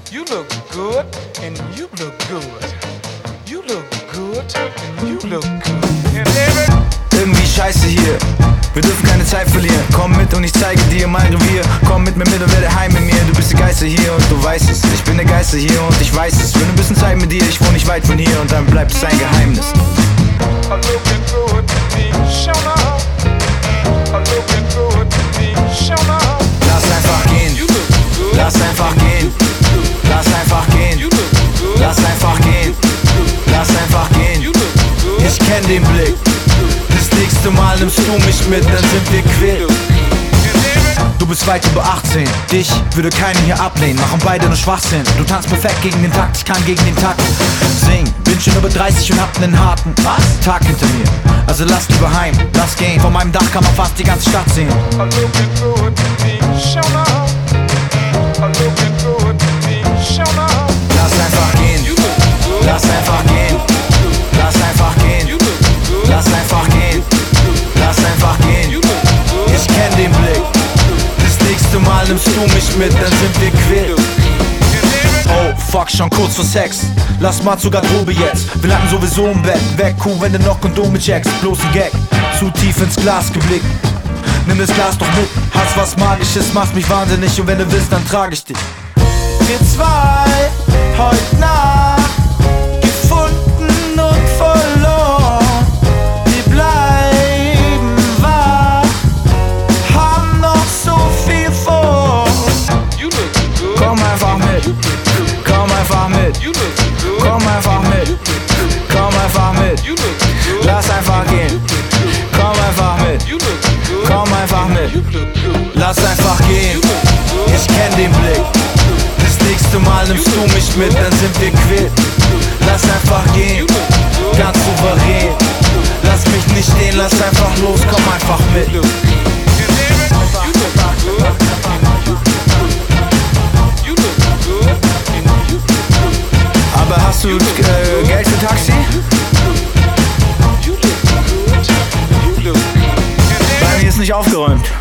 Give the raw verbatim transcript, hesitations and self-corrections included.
You look good and you look good. You look good and you look good. And every Irgendwie scheiße hier, wir dürfen keine Zeit verlieren. Komm mit und ich zeige dir mein Revier. Komm mit mir mit und werde heim mit mir. Du bist der Geister hier und du weißt es. Ich bin der Geister hier und ich weiß es. Will ein bisschen Zeit mit dir, ich wohne nicht weit von hier. Und dann bleibt es ein Geheimnis. I'm looking good to be shown up. I'm looking good to be shown up. Lass einfach gehen, You look good. lass einfach gehen. Lass einfach gehen, You look good. lass einfach gehen. Lass einfach gehen. You look good. Ich kenn den Blick. Das nächste Mal nimmst du mich mit, dann sind wir quitt. Du bist weit über achtzehn, dich würde keiner hier ablehnen. Machen beide nur Schwachsinn. Du tanzt perfekt gegen den Takt, ich kann gegen den Takt singen. Bin schon über dreißig und hab nen harten was? Tag hinter mir. Also lass lieber heim, lass gehen. Von meinem Dach kann man fast die ganze Stadt sehen. I'm looking good to be shown up. I'm looking good to be shown up. Lass einfach gehen, You look good. lass einfach gehen. Lass einfach gehen, You look good. lass einfach gehen. Lass einfach gehen. You look good. Ich kenn den Blick. Das nächste Mal nimmst du mich mit, dann sind wir quitt. Oh, fuck, schon kurz vor Sex. Lass mal zur Garderobe jetzt. Wir landen sowieso im Bett. Weg, cool, wenn du noch Kondome checkst. Bloß ein Gag, zu tief ins Glas geblickt. Nimm das Glas doch mit. Hast was Magisches, machst mich wahnsinnig. Und wenn du willst, dann trag ich dich. Wir zwei, heute Nacht, gefunden und verloren. Wir bleiben wach, haben noch so viel vor. You look good. Komm einfach mit, komm einfach mit, You look good. komm einfach mit, komm einfach mit. You look good. Lass einfach gehen, komm einfach mit, You look good. komm einfach mit. You look good. Lass einfach gehen, ich kenn den Blick. Das nächste Mal nimmst du mich mit, dann sind wir quitt. Lass einfach gehen, ganz souverän. Lass mich nicht stehen, lass einfach los, komm einfach mit. You look good. You look good. Aber hast du äh, Geld für Taxi? You look good. You look good. Bei mir ist nicht aufgeräumt.